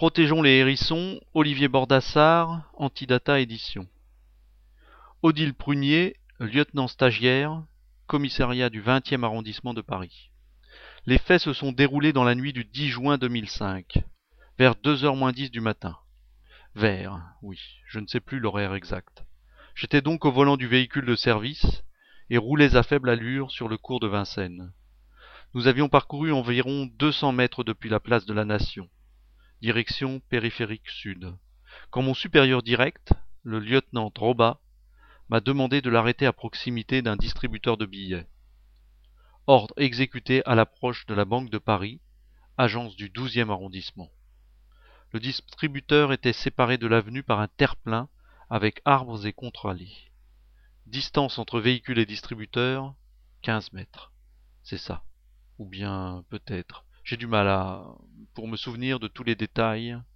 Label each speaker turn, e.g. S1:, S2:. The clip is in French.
S1: Protégeons les hérissons, Olivier Bordassar, Antidata Édition. Odile Prunier, lieutenant stagiaire, commissariat du 20e arrondissement de Paris. Les faits se sont déroulés dans la nuit du 10 juin 2005, vers 2h moins 10 du matin. Oui, je ne sais plus l'horaire exact. J'étais donc au volant du véhicule de service et roulais à faible allure sur le cours de Vincennes. Nous avions parcouru environ 200 mètres depuis la place de la Nation, direction périphérique sud, quand mon supérieur direct, le lieutenant Drobat, m'a demandé de l'arrêter à proximité d'un distributeur de billets. Ordre exécuté à l'approche de la Banque de Paris, agence du 12e arrondissement. Le distributeur était séparé de l'avenue par un terre-plein avec arbres et contre-allées. Distance entre véhicule et distributeur, 15 mètres. C'est ça. Ou bien, peut-être. J'ai du mal pour me souvenir de tous les détails.